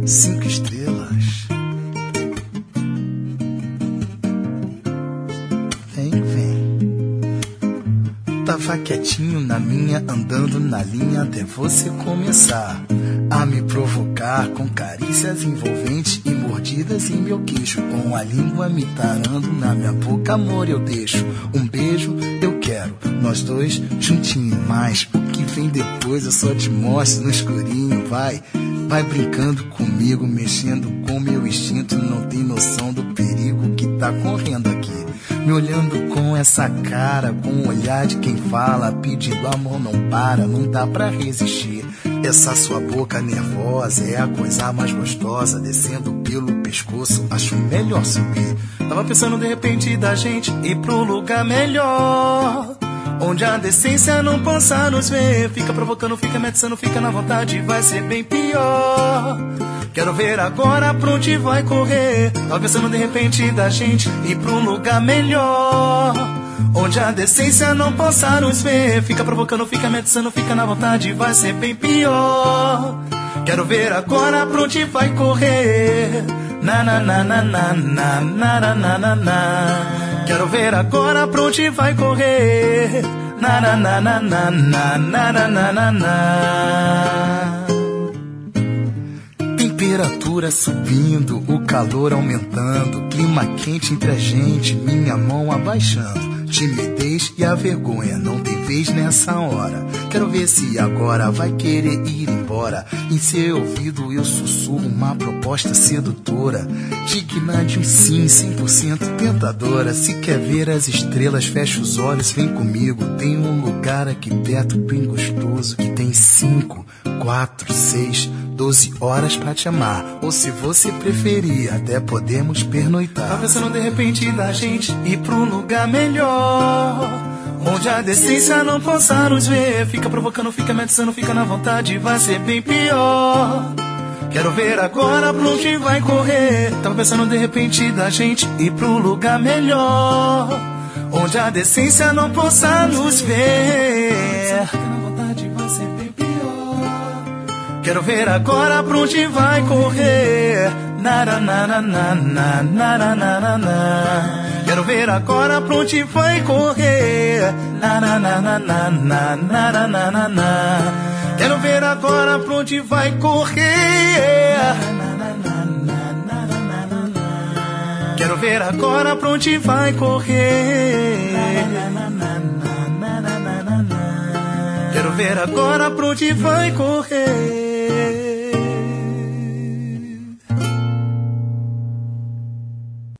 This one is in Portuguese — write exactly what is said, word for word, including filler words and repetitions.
cinco estrelas. Vem, vem. Tava quietinho na minha, andando na linha até você começar a me provocar com carícias envolventes e mordidas em meu queixo, com a língua me tarando na minha boca, amor, eu deixo um beijo, eu quero nós dois juntinho, mas o que vem depois eu só te mostro no escurinho. Vai, vai brincando comigo, mexendo com meu instinto, não tem noção do perigo que tá correndo aqui. Me olhando com essa cara, com o olhar de quem fala, pedindo amor não para, não dá pra resistir. Essa sua boca nervosa é a coisa mais gostosa, descendo pelo pescoço, acho melhor subir. Tava pensando de repente da gente ir pro lugar melhor, onde a decência não possa nos ver. Fica provocando, fica metiçando, fica na vontade, vai ser bem pior. Quero ver agora pra onde vai correr. Tava pensando de repente da gente ir pra um lugar melhor, onde a decência não possa nos ver. Fica provocando, fica metiçando, fica na vontade, vai ser bem pior. Quero ver agora pra onde vai correr. Na na na na na na na na na na. Quero ver agora pra onde vai correr. Na na na na na na na na na na. Temperatura subindo, o calor aumentando, clima quente entre a gente, minha mão abaixando. Timidez e a vergonha não tem vez nessa hora. Quero ver se agora vai querer ir embora. Em seu ouvido eu sussurro uma proposta sedutora, digna de um sim, cem por cento tentadora. Se quer ver as estrelas, fecha os olhos, vem comigo. Tem um lugar aqui perto bem gostoso, que tem cinco, quatro, seis, doze horas pra te amar. Ou se você preferir, até podemos pernoitar. Tá pensando de repente da gente ir pra um lugar melhor, onde a decência não possa nos ver. Fica provocando, fica metiçando, fica na vontade, vai ser bem pior. Quero ver agora pra onde vai correr. Tava pensando de repente da gente ir pro lugar melhor, onde a decência não possa nos ver. Fica na vontade, vai ser bem pior. Quero ver agora pra onde vai correr. Na na na na na na na na na. Quero ver agora pra onde vai correr. Na na na na na na na na na na. Quero ver agora pra onde vai correr. Quero ver agora pra onde vai correr. Quero ver agora pra onde vai correr.